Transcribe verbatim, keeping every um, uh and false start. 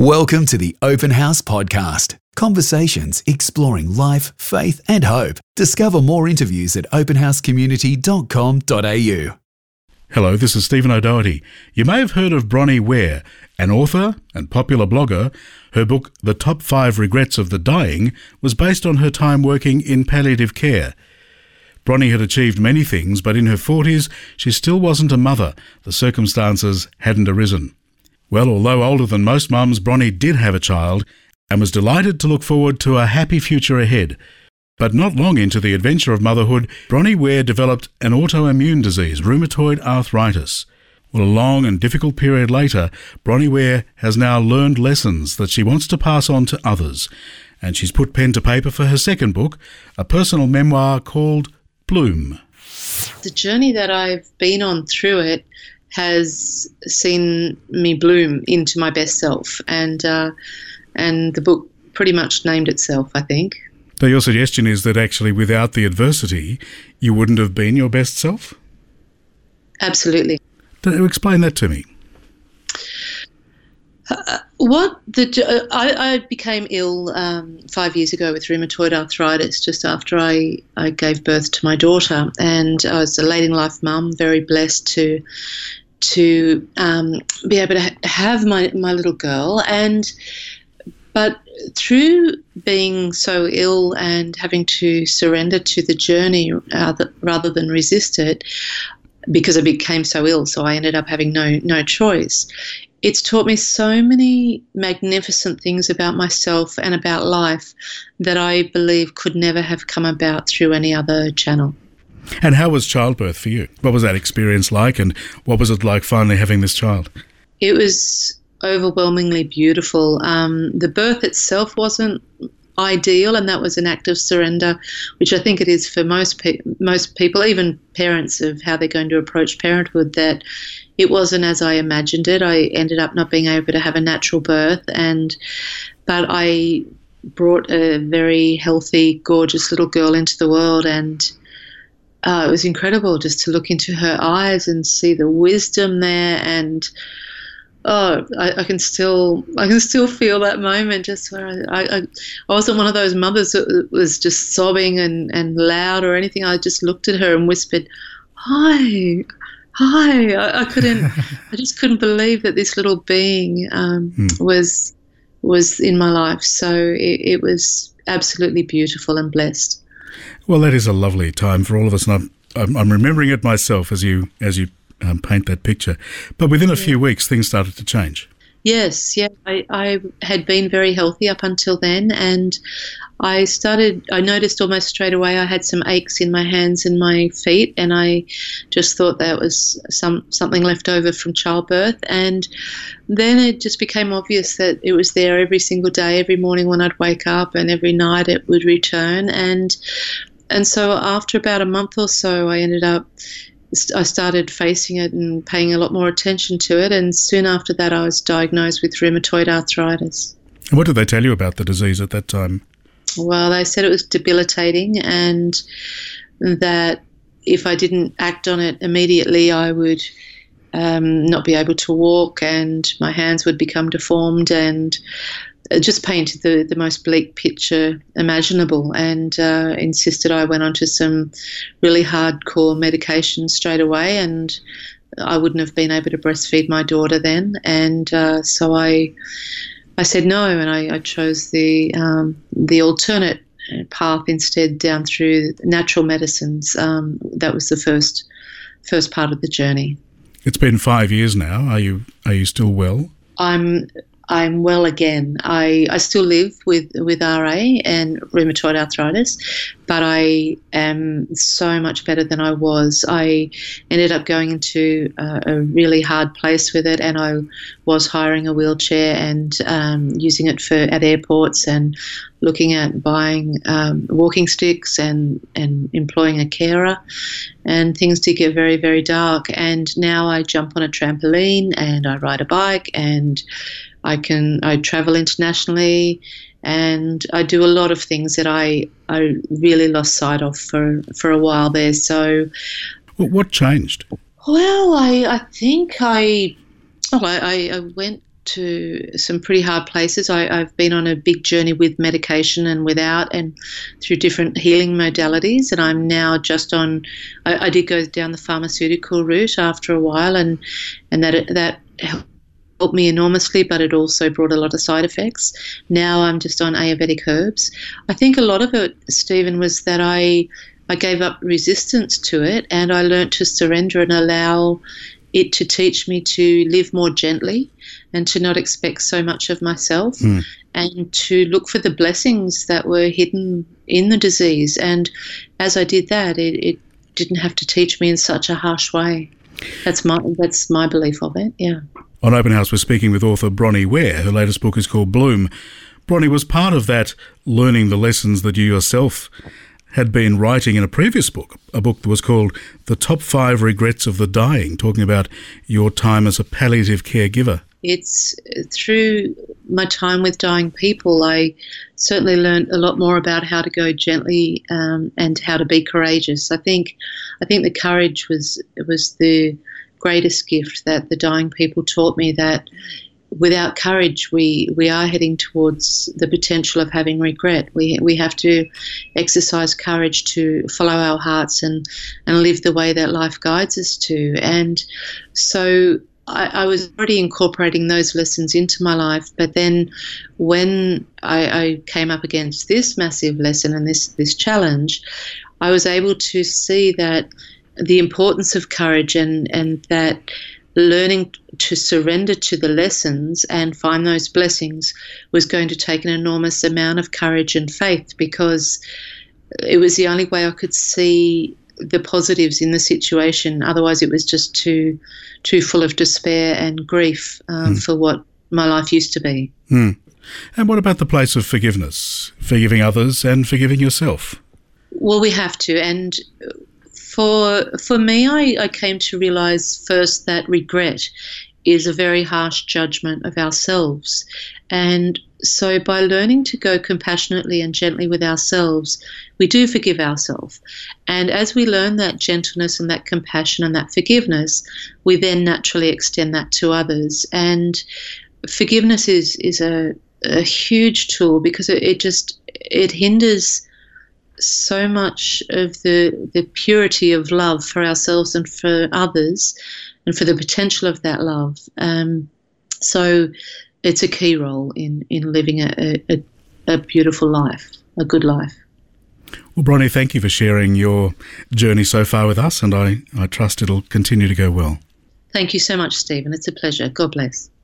Welcome to the Open House Podcast. Conversations exploring life, faith and hope. Discover more interviews at open house community dot com dot a u. Hello, this is Stephen O'Doherty. You may have heard of Bronnie Ware, an author and popular blogger. Her book, The Top Five Regrets of the Dying, was based on her time working in palliative care. Bronnie had achieved many things, but in her forties, she still wasn't a mother. The circumstances hadn't arisen. Well, although older than most mums, Bronnie did have a child and was delighted to look forward to a happy future ahead. But not long into the adventure of motherhood, Bronnie Ware developed an autoimmune disease, rheumatoid arthritis. Well, a long and difficult period later, Bronnie Ware has now learned lessons that she wants to pass on to others. And she's put pen to paper for her second book, a personal memoir called Bloom. The journey that I've been on through it has seen me bloom into my best self, and uh, and the book pretty much named itself, I think. So your suggestion is that actually without the adversity, you wouldn't have been your best self? Absolutely. Explain that to me. Uh, what the uh, I, I became ill um, five years ago with rheumatoid arthritis just after I, I gave birth to my daughter, and I was a late in life mum, very blessed to to um, be able to ha- have my, my little girl. And but through being so ill and having to surrender to the journey uh, rather than resist it, because I became so ill, so I ended up having no no choice. It's taught me so many magnificent things about myself and about life that I believe could never have come about through any other channel. And how was childbirth for you? What was that experience like, and what was it like finally having this child? It was overwhelmingly beautiful. Um, the birth itself wasn't ideal, and that was an act of surrender, which I think it is for most pe- most people, even parents, of how they're going to approach parenthood, that it wasn't as I imagined it. I ended up not being able to have a natural birth, and but I brought a very healthy, gorgeous little girl into the world, and uh, it was incredible just to look into her eyes and see the wisdom there. And oh, I, I can still, I can still feel that moment. Just where I, I, I wasn't one of those mothers that was just sobbing and, and loud or anything. I just looked at her and whispered, "Hi, hi." I, I couldn't, I just couldn't believe that this little being um, hmm. was was in my life. So it, it was absolutely beautiful and blessed. Well, that is a lovely time for all of us, and I'm, I'm, I'm remembering it myself as you as you. Um, paint that picture. But within a few weeks, things started to change. Yes, yeah. I, I had been very healthy up until then, and I started, I noticed almost straight away I had some aches in my hands and my feet, and I just thought that was some something left over from childbirth. And then it just became obvious that it was there every single day, every morning when I'd wake up, and every night it would return. And and so after about a month or so, I ended up I started facing it and paying a lot more attention to it, and soon after that I was diagnosed with rheumatoid arthritis. And what did they tell you about the disease at that time? Well, they said it was debilitating, and that if I didn't act on it immediately I would um, not be able to walk, and my hands would become deformed, and it just painted the, the most bleak picture imaginable, and uh, insisted I went onto some really hardcore medication straight away, and I wouldn't have been able to breastfeed my daughter then. And uh, so I I said no, and I, I chose the um, the alternate path instead, down through natural medicines. Um, that was the first first part of the journey. It's been five years now. Are you are you still well? I'm I'm well again. I, I still live with, with R A and rheumatoid arthritis, but I am so much better than I was. I ended up going into a, a really hard place with it, and I was hiring a wheelchair and um, using it for at airports, and looking at buying um, walking sticks and, and employing a carer, and things did get very, very dark. And now I jump on a trampoline and I ride a bike, and I can I travel internationally, and I do a lot of things that I, I really lost sight of for, for a while there. So, well, what changed? Well, I I think I oh I, I went to some pretty hard places. I, I've been on a big journey with medication and without, and through different healing modalities. And I'm now just on. I, I did go down the pharmaceutical route after a while, and and that that helped me enormously, but it also brought a lot of side effects. Now I'm just on Ayurvedic herbs. I think a lot of it, Stephen, was that I I gave up resistance to it, and I learnt to surrender and allow it to teach me to live more gently and to not expect so much of myself, mm. and to look for the blessings that were hidden in the disease. And as I did that, it, it didn't have to teach me in such a harsh way. That's my that's my belief of it, yeah. On Open House, we're speaking with author Bronnie Ware. Her latest book is called Bloom. Bronnie, was part of that learning the lessons that you yourself had been writing in a previous book, a book that was called The Top Five Regrets of the Dying, talking about your time as a palliative caregiver. It's through my time with dying people, I certainly learned a lot more about how to go gently um, and how to be courageous. I think, I think the courage was was the greatest gift that the dying people taught me, that without courage, we, we are heading towards the potential of having regret. We we have to exercise courage to follow our hearts and, and live the way that life guides us to. And so I, I was already incorporating those lessons into my life. But then when I, I came up against this massive lesson and this, this challenge, I was able to see that the importance of courage, and, and that learning to surrender to the lessons and find those blessings was going to take an enormous amount of courage and faith, because it was the only way I could see the positives in the situation. Otherwise, it was just too too full of despair and grief um, mm. for what my life used to be. Mm. And what about the place of forgiveness, forgiving others and forgiving yourself? Well, we have to. And For for me, I, I came to realise first that regret is a very harsh judgment of ourselves. And so by learning to go compassionately and gently with ourselves, we do forgive ourselves. And as we learn that gentleness and that compassion and that forgiveness, we then naturally extend that to others. And forgiveness is, is a, a huge tool, because it, it just, it hinders so much of the the purity of love for ourselves and for others, and for the potential of that love. Um, so it's a key role in, in living a, a, a beautiful life, a good life. Well, Bronnie, thank you for sharing your journey so far with us, and I, I trust it'll continue to go well. Thank you so much, Stephen. It's a pleasure. God bless.